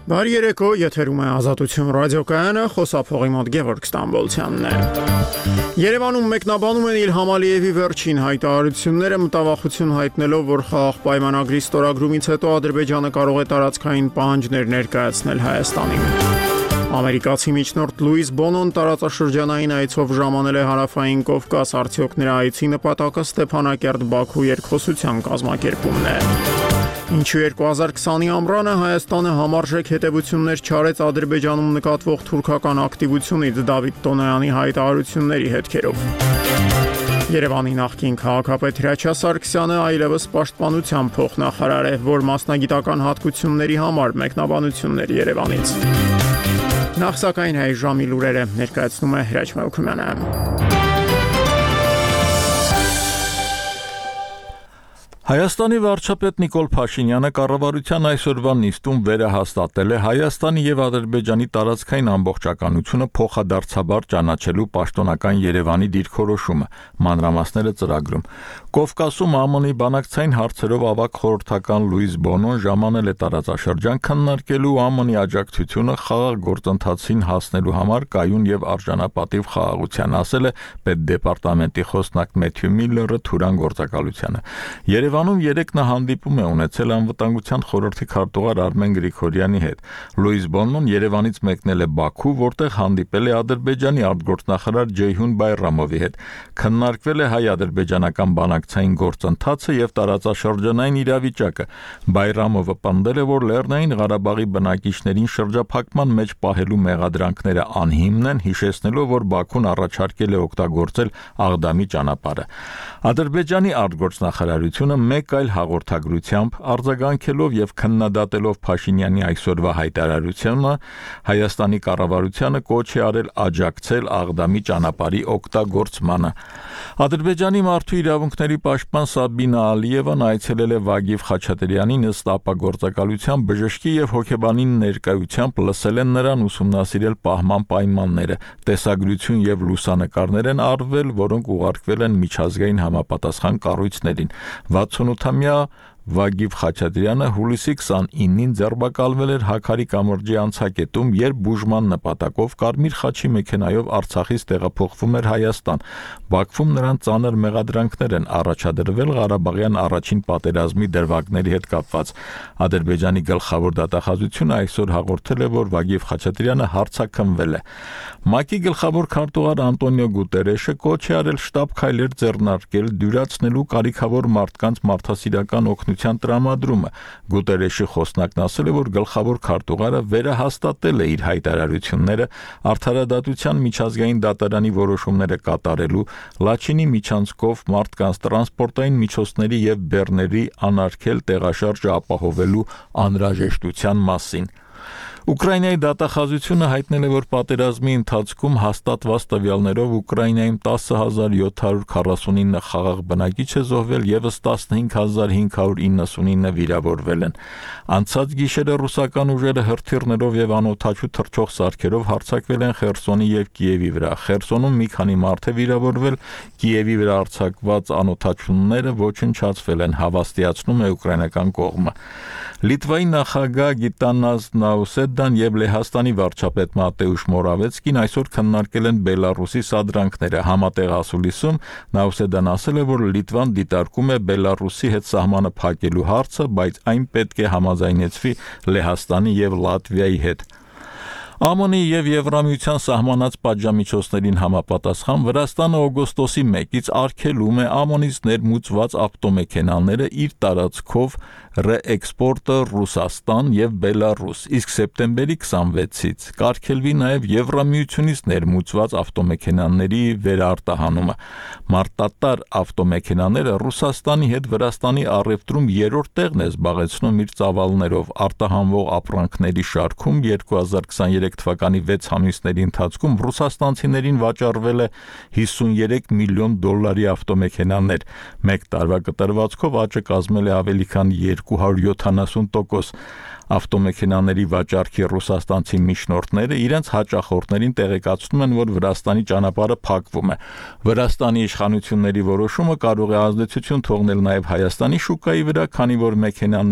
Բարի երեկո, եթերում է Ազատություն ռադիոկայանը, խոսափողի մոտ Գևորգ Ստամբոլցյանն է։ Երևանում մեկնաբանում են Իլհամ Ալիևի վերջին հայտարարությունները, մտավախություն հայտնելով, որ խաղաղ պայմանագրի ստորագրումից հետո Ադրբեջանը կարող է տարածքային պահանջներ ներկայացնել Հայաստանին։ Ամերիկացի միջնորդ Լուիս Բոնոն տարածաշրջանային այցով ժամանել է Հարավային Կովկաս, արդյոք նրա այցի նպատակը Ստեփանակերտ-Բաքու երկխոսության կազմակերպումն է։ Ինչու 2020-ի ամռանը Հայաստանը համարժեք հետևություններ չարեց Ադրբեջանում նկատվող թուրքական ակտիվությունից Դավիթ Տոնոյանի հայտարարությունների հետքերով։ Երևանի նախկին քաղաքապետ Հրաչյա Սարգսյանը այլևս պաշտպանության փոխնախարար է, որ մասնագիտական հատկությունների համար մեկնաբանություններ Երևանից։ Նախ սակայն հայ ժամի լուրերը ներկայացնում է Հրաչ Մելքումյանը։ Հայաստանի վարչապետ Նիկոլ Փաշինյանը կառավարության այսօրվա նիստում վերահաստատել է Հայաստանի եւ Ադրբեջանի տարածքային ամբողջականությունը փոխադարձաբար ճանաչելու պաշտոնական Երևանի դիրքորոշումը, մանրամասները ծրագրում։ Կովկասում ԱՄՆ-ի բանակցային հարցերով ավագ խորհրդական Լուիս Բոնոն ժամանել է տարածաշրջան քննարկելու ԱՄՆ-ի աջակցությունը խաղաղ գործընթացին հասնելու համար կայուն եւ արժանապատիվ խաղաղության, ասել է պետդեպարտամենտի խոսնակ Մեթյու Միլլերը Թուրան գործակալությանը։ Երևանում 3 նա հանդիպում է ունեցել անվտանգության խորհրդի քարտուղար Արմեն Գրիգորյանի հետ։ Լուիս Բոնոն Երևանից մեկնել է Բաքու, որտեղ հանդիպել է Ադրբեջանի արտգործնախարար Ջեյհուն Բայրամովի հետ։ Քննարկվել է հայ-ադրբեջանական բանակցային գործընթացը եւ տարածաշրջանային իրավիճակը։ Բայրամովը պնդել է, որ Լեռնային Ղարաբաղի բնակիչներին շրջափակման մեջ պահելու մեղադրանքները անհիմն են, հիշեցնելով, որ Բաքուն առաջարկել է օգտագործել Աղդամի ճանապարհը։ Ադրբեջանի արտգործնախարարությունը մեկ այլ հաղորդագրությամբ արձագանքելով եւ քննադատելով Փաշինյանի այսօրվա հայտարարությունը Հայաստանի կառավարությանը կոչ է արել աջակցել Աղդամի ճանապարհի օգտագործմանը։ Ադրբեջանի մարդու իրավունքների պաշտպան Սաբինա Ալիևան այցելել է Վագիվ Խաչատրյանի ըստ ապագործակալության բժշկի եւ հոգեբանի ներկայությամբ լսել են նրան ուսումնասիրել պահման պայմանները, տեսագրություն եւ լուսանկարներ են արվել, որոնք ուղարկվել են միջազգային համապատասխան կառույցներին։ 68-ամյա Վագիվ Խաչատրյանը հուլիսի 29-ին ձերբակալվել էր Հաքարի կամրջի անցակետում, երբ բուժման նպատակով Կարմիր խաչի մեքենայով Արցախից տեղափոխվում էր Հայաստան։ Բաքվում նրան ծանր մեղադրանքներ են առաջադրվել Ղարաբաղյան առաջին պատերազմի դրվագների հետ կապված։ Ադրբեջանի գլխավոր դատախազությունը այսօր հաղորդել է, որ Վագիվ Խաչատրյանը հարձակվել է։ ՄԱԿ-ի գլխավոր քարտուղար Անտոնիո Գուտերեշը կոչ է արել շտապ քայլեր ձեռնարկել դյուրացնելու կարիքավոր մարդկանց մարդասիրական օգնության տրամադրումը։ Գուտերեշի խոսնակն ասել է, որ գլխավոր քարտուղարը վերահաստատել է իր հայտարարությունները արդարադատության միջազգային դատարանի որոշումները կատարելու, Լաչինի միջանցքով մարդկանց տրանսպորտային միջոցների եւ բեռների անարգել տեղաշարժը ապահովելու անհրաժեշտության մասին։ Ուկրաինայի դատախազությունը հայտնել է, որ պատերազմի ընթացքում հաստատված տվյալներով Ուկրաինայում 10,749 խաղաղ բնակիչ է զոհվել, եւս 15,599 վիրավորվել են։ Անցած գիշերը ռուսական ուժերը հրթիռներով եւ անօդաչու թռչող սարքերով հարձակվել են Խերսոնի եւ Կիևի վրա։ Խերսոնում մի քանի մարդ է վիրավորվել, Կիևի վրա արձակված անօդաչուները ոչնչացվել են, հավաստիացնում է ուկրաինական կողմը։ Լիտվայի նախագահ Գիտանաս Նաուսեդան եւ Լեհաստանի վարչապետ Մատեուշ Մորավեցկին այսօր քննարկել են Բելարուսի սադրանքները։ Համատեղ ասուլիսում Նաուսեդան ասել է, որ Լիտվան դիտարկում է Բելարուսի հետ սահմանը փակելու հարցը, բայց այն պետք է համաձայնեցվի Լեհաստանի եւ Լատվիայի հետ։ ԱՄՆ-ի եւ Եվրամիության սահմանած պատժամիջոցներին համապատասխան Վրաստանը օգոստոսի 1-ից արգելում է ԱՄՆ-ից ներմուծված ավտոմեքենաները իր տարածքով ռեէքսպորտը Ռուսաստան եւ Բելարուս, իսկ սեպտեմբերի 26-ից կարգելվի նաեւ Եվրամիությունից ներմուծված ավտոմեքենաների վերարտահանումը։ Մարտատար ավտոմեքենաները Ռուսաստանի հետ Վրաստանի առևտրում երրորդ տեղն է զբաղեցնում իր ծավալներով։ Արտահանվող ապրանքների շարքում 2023 թվականի 6 ամիսների ընթացքում ռուսաստանցիներին վաճառվել է $53 միլիոն ավտոմեքենաներ։ Մեկ տարվա կտրվածքով աճը կազմել է ավելի քան 270%։ Ավտոմեքենաների վաճառքի ռուսաստանցի միջնորդները իրենց հաճախորդներին տեղեկացնում են, որ Վրաստանի ճանապարհը փակվում է։ Վրաստանի իշխանությունների որոշումը կարող է ազդեցություն թողնել նաև Հայաստանի շուկայի վրա, քանի որ մեքենաների